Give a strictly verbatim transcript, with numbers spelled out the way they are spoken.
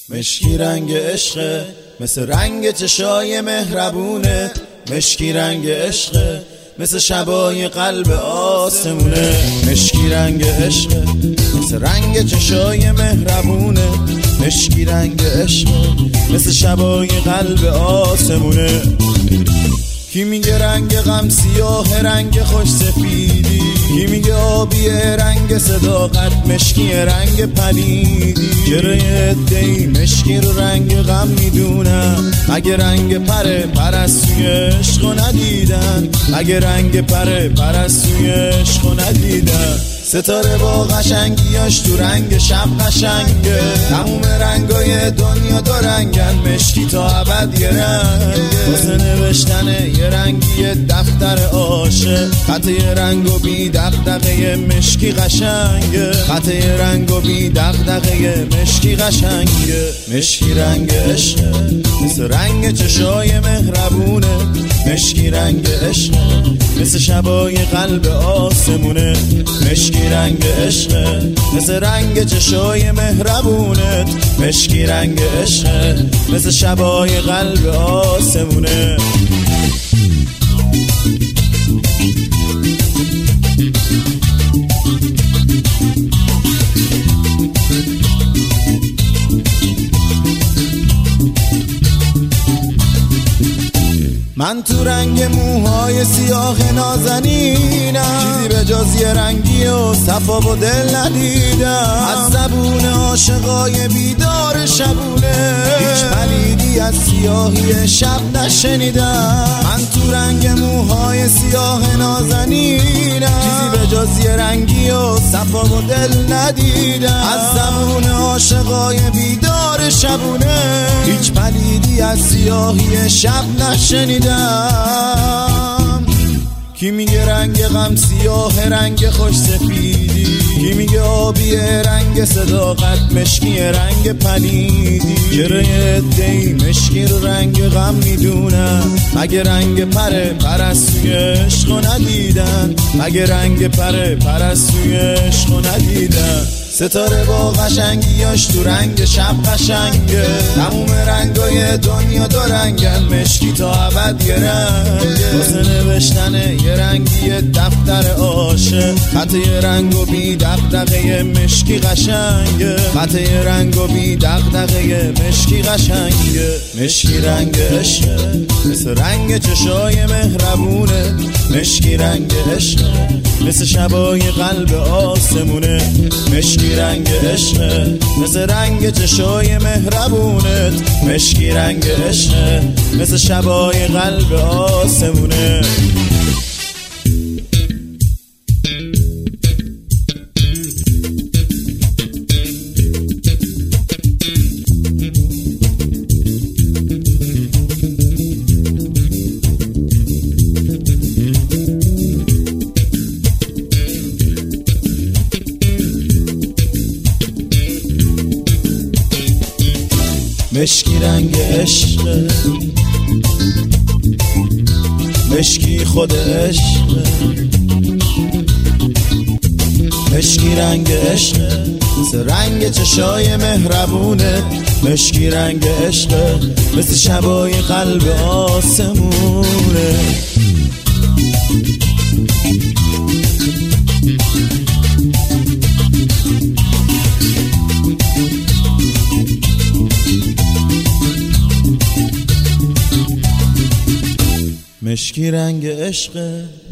مشکی رنگ عشقه، مثل رنگ چشای مهربونه. مشکی رنگ عشقه، مثل شبای قلب آسمونه. مشکی رنگ عشقه، مثل رنگ چشای مهربونه. مشکی رنگ عشقه، مثل شبای قلب آسمونه. کی میگه رنگ غم سیاه، رنگ خوش سفیدی؟ کی میگه آبی رنگ صداقت، مشکی رنگ پلیدی؟ چرا یه عده‌ای مشکی رو رنگ غم میدونن؟ مگه رنگ پره پرستوی عشقو ندیدن؟ مگه رنگ پره پرستوی عشقو ندیدن؟ ستاره با قشنگیاش تو رنگ شب قشنگه. تموم رنگای دنیا دو رنگن، مشکی تا ابد یه رنگه. واسه نوشتن یه رنگی دفتر عاشق، خط یه رنگ و بی دغدغه مشکی قشنگه. خط یه رنگ و بی دغدغه مشکی قشنگه. مشکی رنگ عشقه، مثل رنگ چشای مهربونه. مشکی رنگ عشقه، مثل شبای قلب آسمونه. مشکی رنگ عشقه، مثل رنگ چشای مهربونت. مشکی رنگ عشقه، مثل شبای قلب آسمونه. من تو رنگ موهای سیاه نازنینم، چیزی به جز یه رنگی و صفا و دل ندیدم. از زبون عاشقای بیدار شبونه، هیچ پلیدی از سیاهی شب نشنیدم. من تو رنگ موهای سیاه نازنینم، چیزی به جز یه رنگی و صفا و دل ندیدم. از زبون عاشقای بیدار شبونه، هیچ پلیدی از سیاهی شب نشنیدم. کی میگه رنگ غم سیاه، رنگ خوش سفیدی؟ کی میگه آبی رنگ صداقت، مشکی رنگ پلیدی؟ چرا یه عده‌ای مشکی رو رنگ غم میدونن؟ مگه رنگ پره پرستوی عشقو ندیدن؟ مگه رنگ پره پرستوی عشقو ندیدن؟ ستاره با قشنگیاش تو رنگ شب قشنگه. تموم رنگای دنیا دو رنگن، مشکی تا ابد یه رنگه. واسه نوشتن یه رنگی دفتر عاشق، خط یه رنگ و بی دغدغه مشکی قشنگه. خط یه رنگ و بی دغدغه مشکی قشنگه. مشکی رنگ عشقه، مثل رنگ چشای مهربونه. مشکی رنگ عشقه، مثل شبای قلب آسمونه. مشکی رنگ عشقه، مثل رنگ چشای مهربونت. مشکی رنگ عشقه، مثل شبای قلب آسمونه. مشکی رنگ عشقه، مشکی خود عشقه. مشکی رنگ عشقه، مثل رنگ چشای مهربونه. مشکی رنگ عشقه، مثل شبای قلب آسمونه. مشکی رنگ عشقه.